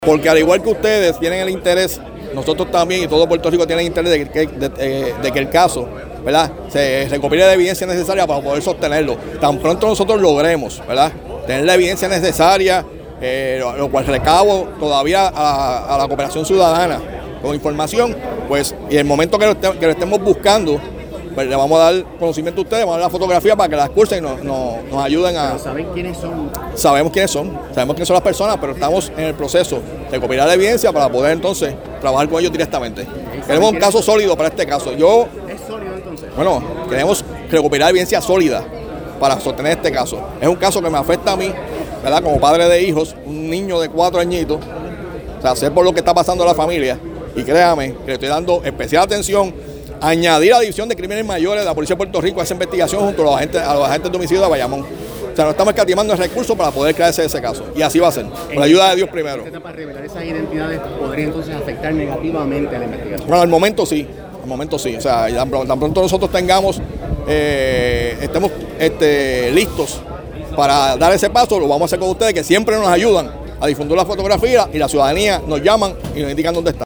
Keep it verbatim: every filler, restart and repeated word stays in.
Porque al igual que ustedes tienen el interés, nosotros también y todo Puerto Rico tiene el interés de que, de, de, de que el caso, ¿verdad?, se recopile la evidencia necesaria para poder sostenerlo. Tan pronto nosotros logremos, ¿verdad?, tener la evidencia necesaria, eh, lo, lo cual recabo todavía a, a la cooperación ciudadana con información, pues, y el momento que lo, est que lo estemos buscando, pues le vamos a dar conocimiento a ustedes, vamos a dar la fotografía para que las cursen y nos, nos, nos ayuden a... Pero ¿saben quiénes son? Sabemos quiénes son, sabemos quiénes son las personas, pero estamos en el proceso de recopilar la evidencia para poder entonces trabajar con ellos directamente. Queremos un caso sólido para este caso. Yo, ¿Es sólido entonces? Bueno, queremos recopilar evidencia sólida para sostener este caso. Es un caso que me afecta a mí, ¿verdad?, como padre de hijos, un niño de cuatro añitos, o sea, sé por lo que está pasando a la familia, y créame que le estoy dando especial atención. Añadir la División de Crímenes Mayores de la Policía de Puerto Rico a esa investigación junto a los agentes, a los agentes de homicidio de Bayamón. O sea, nos estamos escatimando el recurso para poder crearse ese caso. Y así va a ser, con la ayuda de Dios primero. ¿Para revelar esas identidades podría entonces afectar negativamente a la investigación? Bueno, al momento sí, al momento sí. O sea, tan, tan pronto nosotros tengamos, eh, estemos este, listos para dar ese paso, lo vamos a hacer con ustedes, que siempre nos ayudan a difundir la fotografía y la ciudadanía nos llaman y nos indican dónde está.